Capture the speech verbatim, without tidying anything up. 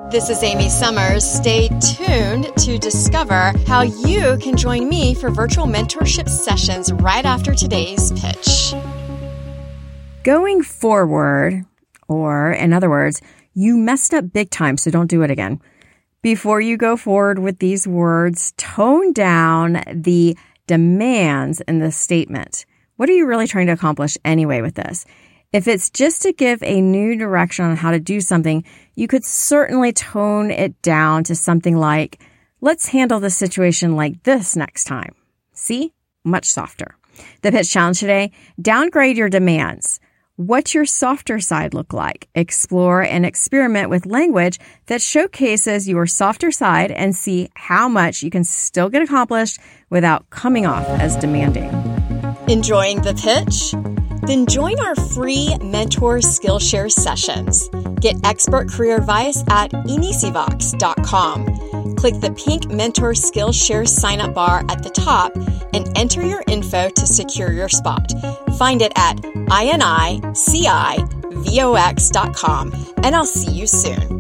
This is Amy Summers. Stay tuned to discover how you can join me for virtual mentorship sessions right after today's pitch. Going forward, or in other words, you messed up big time, so don't do it again. Before you go forward with these words, tone down the demands in the statement. What are you really trying to accomplish anyway with this? If it's just to give a new direction on how to do something, you could certainly tone it down to something like, let's handle the situation like this next time. See? Much softer. The pitch challenge today, downgrade your demands. What's your softer side look like? Explore and experiment with language that showcases your softer side and see how much you can still get accomplished without coming off as demanding. Enjoying the pitch? Then join our free Mentor Skillshare sessions. Get expert career advice at inisivox dot com. Click the pink Mentor Skillshare sign-up bar at the top and enter your info to secure your spot. Find it at inicivox dot com, and I'll see you soon.